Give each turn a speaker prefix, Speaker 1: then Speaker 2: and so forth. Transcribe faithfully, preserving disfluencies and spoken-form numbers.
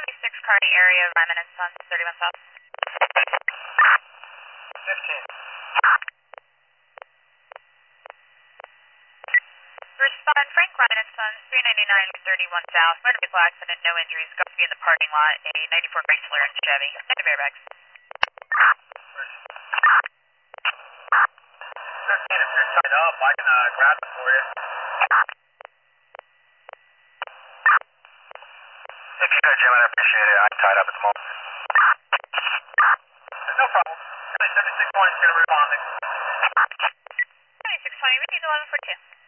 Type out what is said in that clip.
Speaker 1: twenty-six Kearney area, Lyman and Sons, thirty-one South.
Speaker 2: fifteen.
Speaker 1: Respond, Frank Lyman and Sons, three ninety-nine, thirty-one South. Motor vehicle accident, no injuries. Got to be in the parking lot. A ninety-four Chrysler and Chevy. Negative airbags.
Speaker 2: fifteen, if you're tied up, I can uh, grab it for you. If you could, Jim, I'd appreciate it. I'm tied up at the moment. No problem. seventy-six twenty is going to respond.
Speaker 1: twenty-six twenty, repeat eleven four two.